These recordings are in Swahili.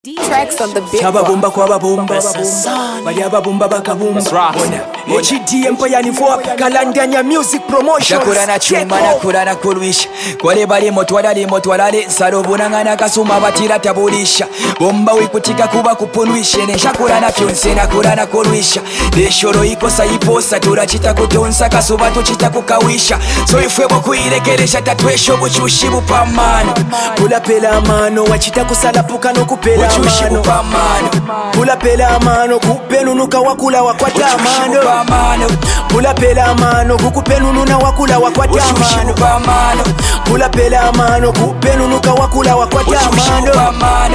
Tracks on the big Chababumba kwa babumba Bali ababumba bakabumba HD Empire ni for Kalandanya Music Promotions. Shakura na chuma na kura na kulwisha Kwale bali motwalale Sarobuna na kasuma batira tabulisha Bomba wikutika kuba kupunwishe Ne shakura na fyonse na kura na kulwisha Deshoro ikosa iposa turachita kutonsa kasuba tuchita kukawisha So ifwebo kuirekeresha tatwesho buchushi bupamano Pula pela mano wachita kusalapuka no kupela buchushi bupamano Pula pela mano kupenunuka wakula wakwata mano Pula pela mano kukupenununa wakula wakwata mano Pula pela mano kupenunuka wakula wakwata mano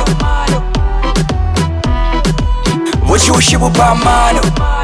buchushi bupamano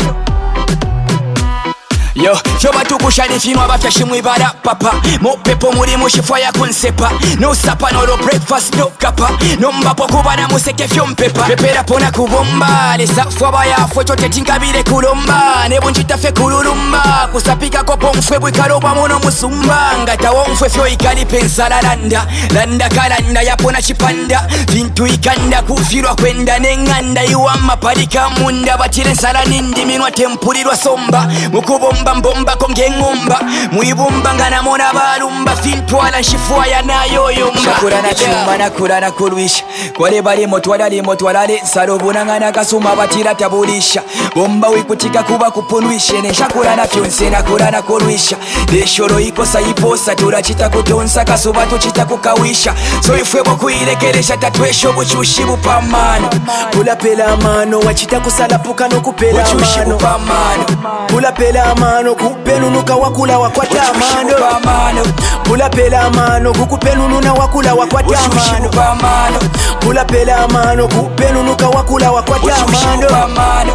Yo, choba tukushani finwa bafyashi mwibara papa Mopepo muri mushifwa ya kunsepa No sapa no lo breakfast no kapa No mbapo kubana museke fyompepa Pepera pona kubomba Lesa fwaba ya fwe chote tinkabire kulomba Nebo njitafe kululumba Kusapika kopo mfwe bwikaroba mono musumba Ngata wonfwe fyo ikali pensala landa Landa kalanda yapona chipanda Vintu ikanda kufirwa kwenda Nenganda iwama padika munda Batire nsala nindi minwa tempulirwa somba Mukubomba mbomba konge ngomba Muibumba ngana mona balumba Fintwala nshifua ya nayoyomba Shakura na chuma na kura na kulwisha Kwale bali motwalale Sarobuna ngana kasuma batira tabulisha Bomba wikutika kuba kupunwishe Ne shakura na fyonse na kura na kulwisha Deshoro ikosa iposa turachita kutonsa kasuba tuchita kukawisha So ifwebo kuirekeresha tatwesho buchushi bupamano Pula pela mano wachita kusalapuka no kupela mano Pula pela mano kupenunuka wakula wakwata mano Pula pela mano kukupenununa wakula wakwata mano Pula pela mano kupenunuka wakula wakwata mano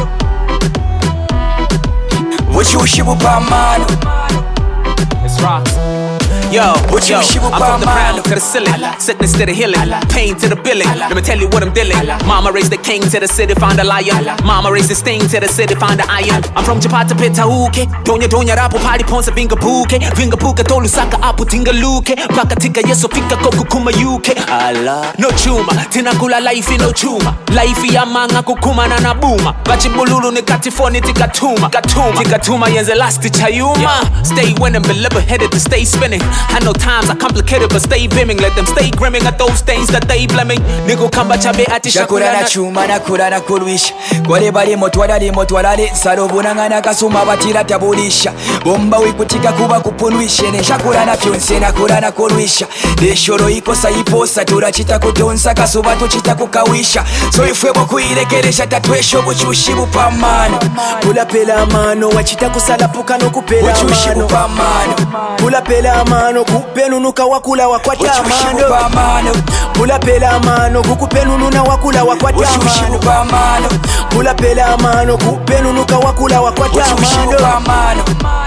buchushi bupamano It's rocks. Yo, I'm from the crown to the ceiling, sickness to the healing, pain to the billing. Let me tell you what I'm dealing. Mama raised the king to the city, found a lion. Mama raised the sting to the city, found the iron. I'm from Chapata Petauke, Donya rapu party ponsa vinga puka tolu saka apu tinga luke, paka tika yeso fika koku kuma yuke. Allah, no chuma, tinakula life no chuma, life ya manga kukuma na nabuma. Bachi bululu ni katifoni tikatuma yenze lasti chayuma. Stay winning, but level headed to stay spinning. I know times are complicated but stay beaming. Let them stay grimming at those things that they blaming. Nigo kamba chabe ati Shakura na chuma na kura na kulwisha Kwale bali motwalale Sarobuna ngana kasuma batira tabulisha Bomba wikutika kuba kupunwishe Ne shakura na fyonse na kura na kulwisha Deshoro ikosa iposa turachita kutonsa kasuba tuchita kukawisha So ifwebo kuirekeresha tatwesho buchushi bupamano Pula pela mano wachita kusalapuka no kupela mano Pula pela mano kupenunuka wakula wakwata mano Pula pela mano kukupenununa wakula wakwata mano Pula pela mano kupenunuka wakula wakwata mano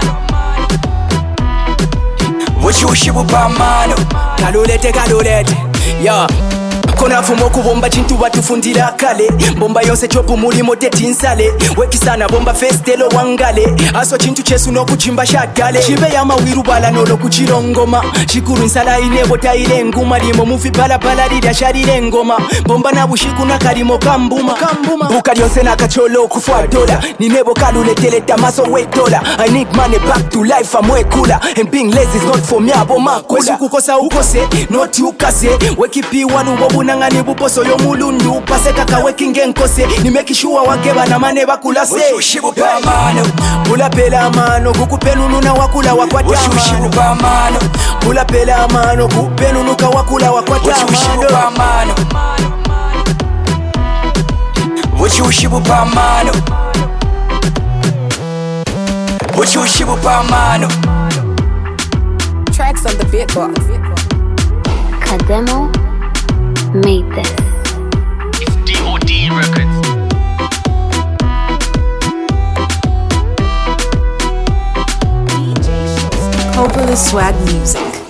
buchushi bupamano Kalulete yeah. Kona fumo kubomba chintu batufundira kale Bomba yonse chopu mulimo tetinsale Wekisana bomba festelo wangale Aso chintu chesu no kuchimba shagale Chibe ya mawiru bala nolo kuchirongoma Shikuru nsala inebo taile nguma Limo mufi bala lida sharire ngoma Bomba na bushiku na karimo kambuma Buka yonse na kacholo kufwa dola Ninebo kalulete tamaso we dola I need money back to life amwe kula And being lazy is not for me aboma kula Kwesu kukosa ukose, not ukase Wekipi wanu bobu nangani buposo yo mulundu Pase kaka wekinge nkose Nimekishua wakeba na mane bakulase buchushi bupamano Pula pela mano kukupenununa wakula wakwata mano Pula pela mano kupenunuka wakula wakwata mano buchushi bupamano buchushi bupamano Tracks on the beatbox. Kademo made this. It's D.O.D. Records. Hopefully swag music.